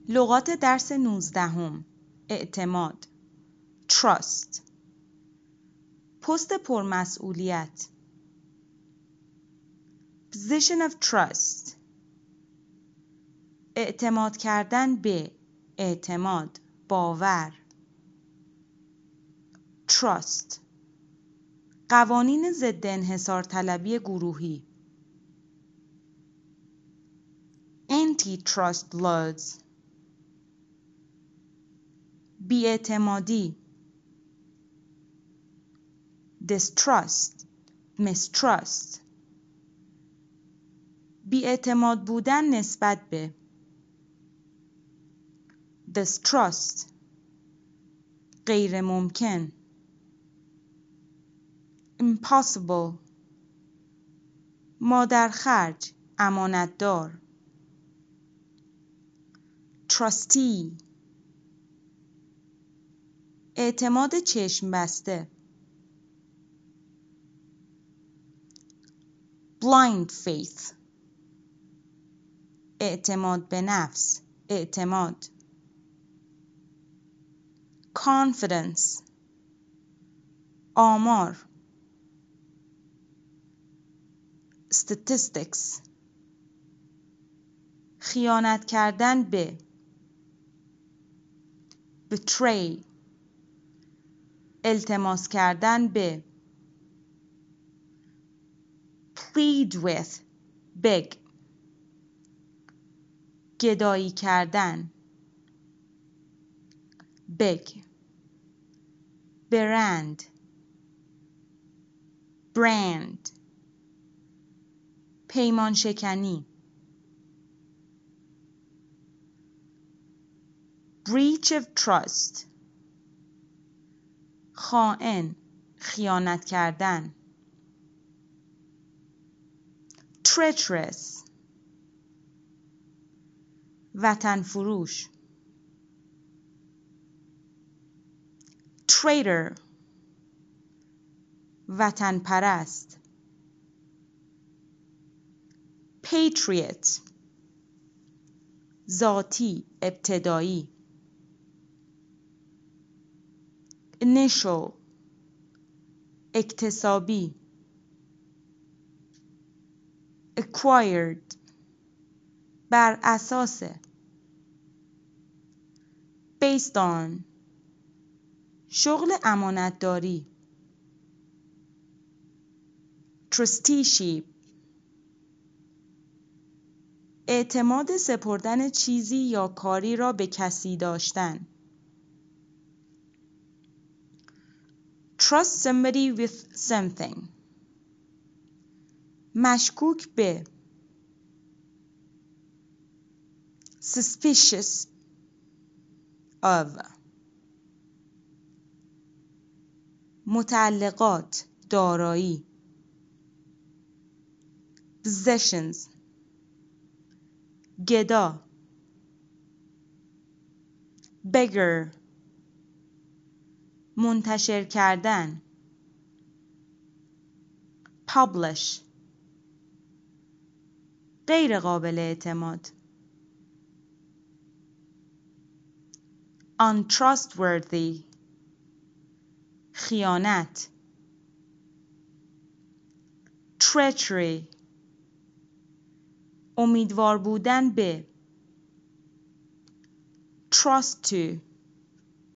لغات درس 19 اعتماد trust پست پرمسئولیت position of trust اعتماد کردن به اعتماد باور trust قوانین ضد انحصار طلبی گروهی anti-trust laws بی‌اعتمادی distrust mistrust بی‌اعتماد بودن نسبت به distrust غیر ممکن impossible مادرخرج امانتدار trustee اعتماد چشم بسته blind faith اعتماد به نفس اعتماد confidence آمار statistics خیانت کردن به betray التماس کردن به plead with beg گدایی کردن beg برند brand پیمان شکنی breach of trust خائن خیانت کردن treacherous وطن فروش traitor وطن پرست patriot ذاتی ابتدایی initial اکتسابی acquired بر اساس based on شغل امانتداری trusteeship اعتماد سپردن چیزی یا کاری را به کسی داشتن trust somebody with something مشکوک به suspicious of متعلقات دارایی possessions گدا beggar منتشر کردن publish غیر قابل اعتماد untrustworthy خیانت treachery امیدوار بودن به trust to